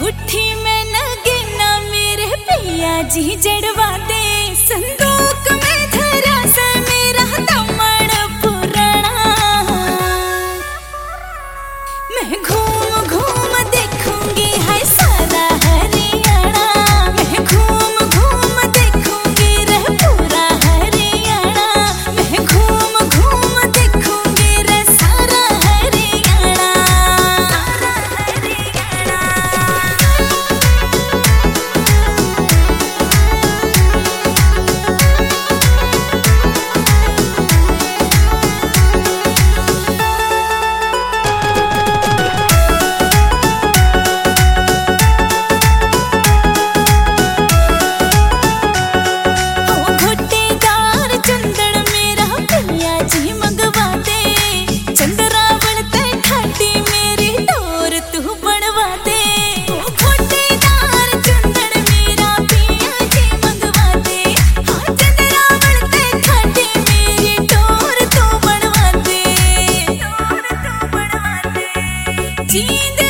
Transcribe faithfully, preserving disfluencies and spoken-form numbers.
मुट्ठी में नगीना मेरे पिया जी जड़वा दे संदूक में धरा से मेरा दमड़ पुराना। मैं घूम घूम देखूंगी हाय सारा हरियाणा, मैं घूम घूम देखूंगी रे पूरा हरियाणा, मैं घूम घूम देखूंगी रे सारा हरियाणा। जींद